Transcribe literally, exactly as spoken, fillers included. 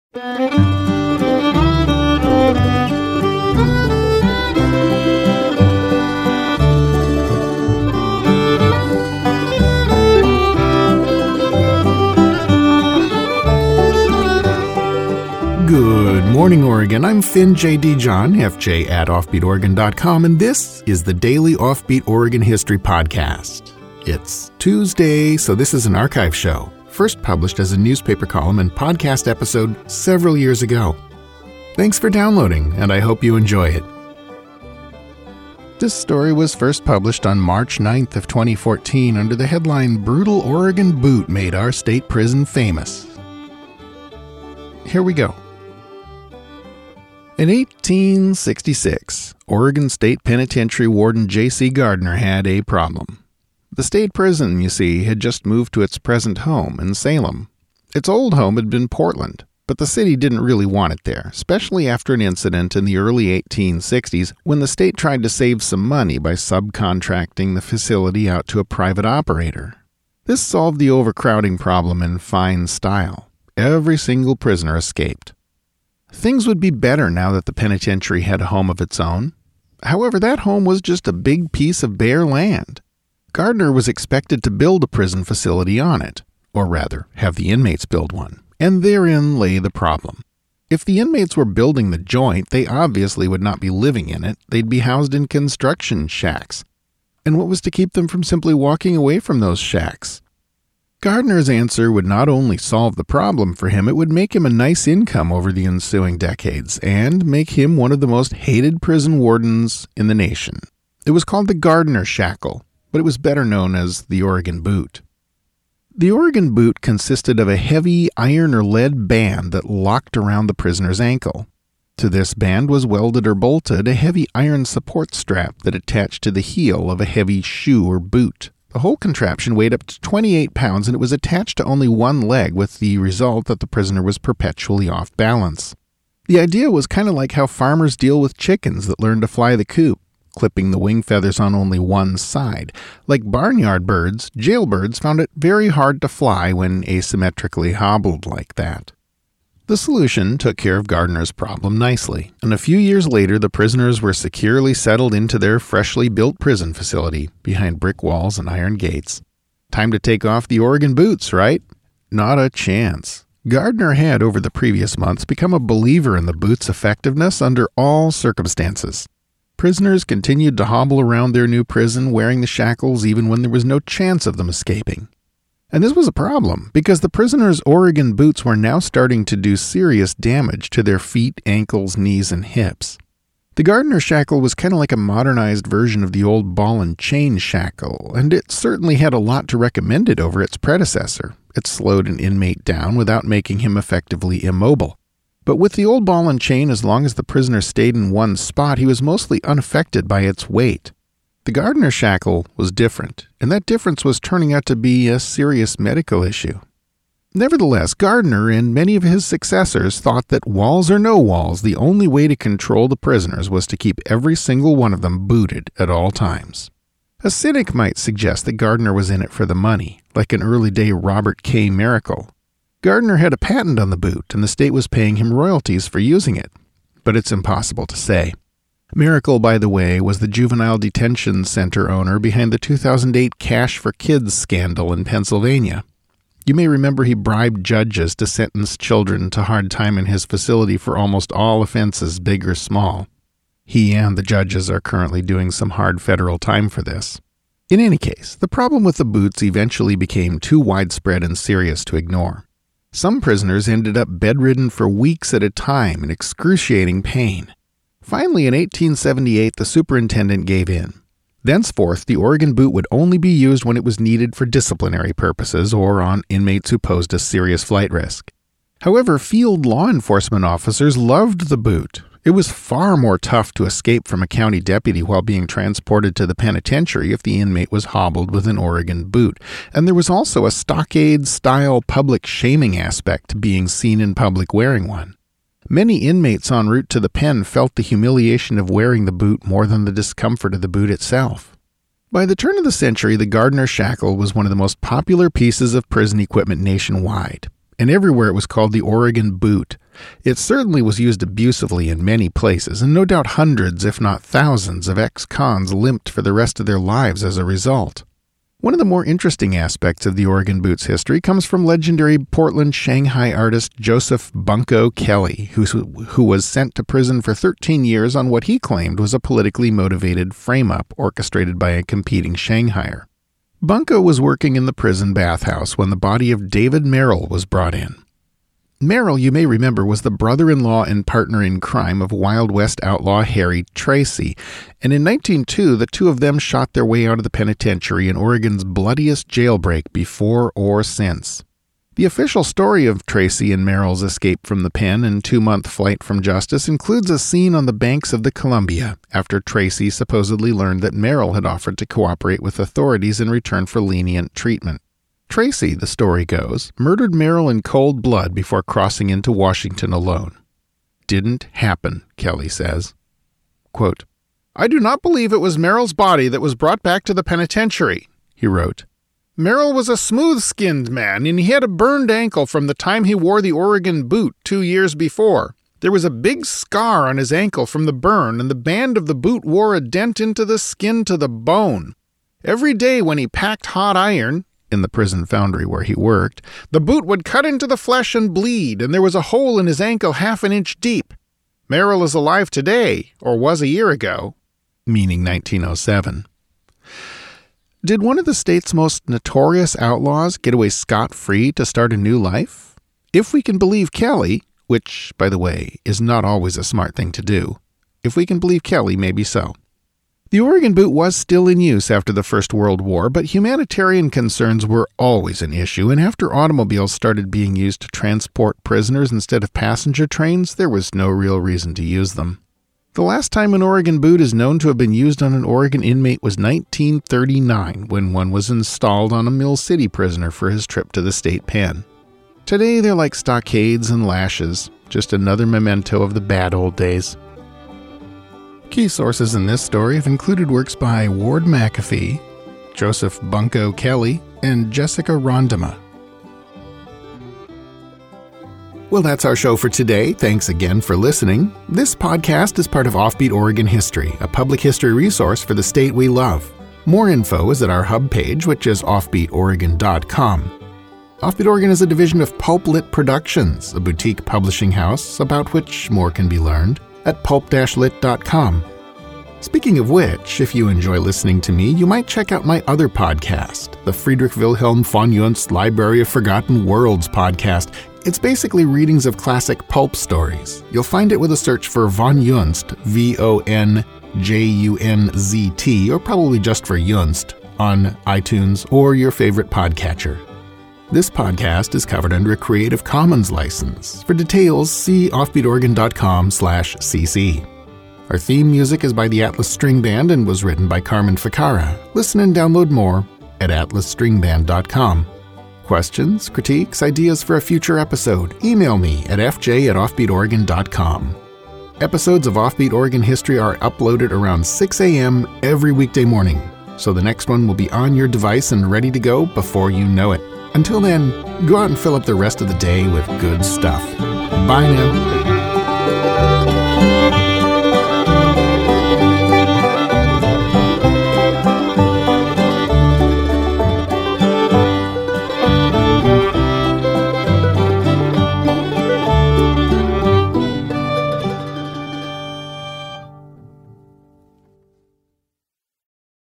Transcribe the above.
Good morning, Oregon. I'm Finn J D. John, F J at offbeat oregon dot com, and this is the Daily Offbeat Oregon History Podcast. It's Tuesday, so this is an archive show, first published as a newspaper column and podcast episode several years ago. Thanks for downloading, and I hope you enjoy it. This story was first published on March ninth of twenty fourteen under the headline, "Brutal Oregon Boot Made Our State Prison Famous." Here we go. In eighteen sixty-six, Oregon State Penitentiary Warden J C Gardner had a problem. The state prison, you see, had just moved to its present home in Salem. Its old home had been Portland, but the city didn't really want it there, especially after an incident in the early eighteen sixties when the state tried to save some money by subcontracting the facility out to a private operator. This solved the overcrowding problem in fine style. Every single prisoner escaped. Things would be better now that the penitentiary had a home of its own. However, that home was just a big piece of bare land. Gardner was expected to build a prison facility on it, or rather, have the inmates build one, and therein lay the problem. If the inmates were building the joint, they obviously would not be living in it. They'd be housed in construction shacks. And what was to keep them from simply walking away from those shacks? Gardner's answer would not only solve the problem for him, it would make him a nice income over the ensuing decades and make him one of the most hated prison wardens in the nation. It was called the Gardner Shackle, but it was better known as the Oregon Boot. The Oregon Boot consisted of a heavy iron or lead band that locked around the prisoner's ankle. To this band was welded or bolted a heavy iron support strap that attached to the heel of a heavy shoe or boot. The whole contraption weighed up to twenty-eight pounds, and it was attached to only one leg, with the result that the prisoner was perpetually off balance. The idea was kind of like how farmers deal with chickens that learn to fly the coop, clipping the wing feathers on only one side. Like barnyard birds, jailbirds found it very hard to fly when asymmetrically hobbled like that. The solution took care of Gardner's problem nicely, and a few years later the prisoners were securely settled into their freshly built prison facility behind brick walls and iron gates. Time to take off the Oregon boots, right? Not a chance. Gardner had, over the previous months, become a believer in the boot's effectiveness under all circumstances. Prisoners continued to hobble around their new prison wearing the shackles even when there was no chance of them escaping. And this was a problem, because the prisoners' Oregon boots were now starting to do serious damage to their feet, ankles, knees, and hips. The Gardner shackle was kind of like a modernized version of the old ball and chain shackle, and it certainly had a lot to recommend it over its predecessor. It slowed an inmate down without making him effectively immobile. But with the old ball and chain, as long as the prisoner stayed in one spot, he was mostly unaffected by its weight. The Gardner shackle was different, and that difference was turning out to be a serious medical issue. Nevertheless, Gardner and many of his successors thought that walls or no walls, the only way to control the prisoners was to keep every single one of them booted at all times. A cynic might suggest that Gardner was in it for the money, like an early-day Robert K. Miracle. Gardner had a patent on the boot, and the state was paying him royalties for using it, but it's impossible to say. Miracle, by the way, was the juvenile detention center owner behind the two thousand eight Cash for Kids scandal in Pennsylvania. You may remember he bribed judges to sentence children to hard time in his facility for almost all offenses, big or small. He and the judges are currently doing some hard federal time for this. In any case, the problem with the boots eventually became too widespread and serious to ignore. Some prisoners ended up bedridden for weeks at a time in excruciating pain. Finally, in eighteen seventy-eight, the superintendent gave in. Thenceforth, the Oregon boot would only be used when it was needed for disciplinary purposes or on inmates who posed a serious flight risk. However, field law enforcement officers loved the boot. It was far more tough to escape from a county deputy while being transported to the penitentiary if the inmate was hobbled with an Oregon boot. And there was also a stockade-style public shaming aspect to being seen in public wearing one. Many inmates en route to the pen felt the humiliation of wearing the boot more than the discomfort of the boot itself. By the turn of the century, the Gardner shackle was one of the most popular pieces of prison equipment nationwide. and everywhere it was called the Oregon Boot. It certainly was used abusively in many places, and no doubt hundreds, if not thousands, of ex-cons limped for the rest of their lives as a result. One of the more interesting aspects of the Oregon Boot's history comes from legendary Portland Shanghai artist Joseph Bunko Kelly, who, who was sent to prison for thirteen years on what he claimed was a politically motivated frame-up orchestrated by a competing Shanghaier. Bunko was working in the prison bathhouse when the body of David Merrill was brought in. Merrill, you may remember, was the brother-in-law and partner in crime of Wild West outlaw Harry Tracy, and in nineteen oh two the two of them shot their way out of the penitentiary in Oregon's bloodiest jailbreak before or since. The official story of Tracy and Merrill's escape from the pen and two-month flight from justice includes a scene on the banks of the Columbia after Tracy supposedly learned that Merrill had offered to cooperate with authorities in return for lenient treatment. Tracy, the story goes, murdered Merrill in cold blood before crossing into Washington alone. Didn't happen, Kelly says. Quote, "I do not believe it was Merrill's body that was brought back to the penitentiary," he wrote. "Merrill was a smooth-skinned man, and he had a burned ankle from the time he wore the Oregon Boot two years before. There was a big scar on his ankle from the burn, and the band of the boot wore a dent into the skin to the bone. Every day when he packed hot iron," in the prison foundry where he worked, "the boot would cut into the flesh and bleed, and there was a hole in his ankle half an inch deep. Merrill is alive today, or was a year ago," meaning nineteen oh seven. Did one of the state's most notorious outlaws get away scot-free to start a new life? If we can believe Kelly, which, by the way, is not always a smart thing to do, if we can believe Kelly, maybe so. The Oregon Boot was still in use after the First World War, but humanitarian concerns were always an issue, and after automobiles started being used to transport prisoners instead of passenger trains, there was no real reason to use them. The last time an Oregon Boot is known to have been used on an Oregon inmate was nineteen thirty-nine, when one was installed on a Mill City prisoner for his trip to the state pen. Today they're like stockades and lashes, just another memento of the bad old days. Key sources in this story have included works by Ward McAfee, Joseph Bunko Kelly, and Jessica Rondema. Well, that's our show for today. Thanks again for listening. This podcast is part of Offbeat Oregon History, a public history resource for the state we love. More info is at our hub page, which is offbeat oregon dot com. Offbeat Oregon is a division of Pulp Lit Productions, a boutique publishing house about which more can be learned at pulp dash lit dot com. Speaking of which, if you enjoy listening to me, you might check out my other podcast, the Friedrich Wilhelm von Junst Library of Forgotten Worlds podcast. It's basically readings of classic pulp stories. You'll find it with a search for Von Junst, V O N J U N Z T, or probably just for Junst, on iTunes or your favorite podcatcher. This podcast is covered under a Creative Commons license. For details, see offbeat oregon dot com slash c c. Our theme music is by the Atlas String Band and was written by Carmen Ficara. Listen and download more at atlas string band dot com. Questions, critiques, ideas for a future episode? Email me at f j at offbeat oregon dot com. Episodes of Offbeat Oregon History are uploaded around six a.m. every weekday morning, so the next one will be on your device and ready to go before you know it. Until then, go out and fill up the rest of the day with good stuff. Bye now.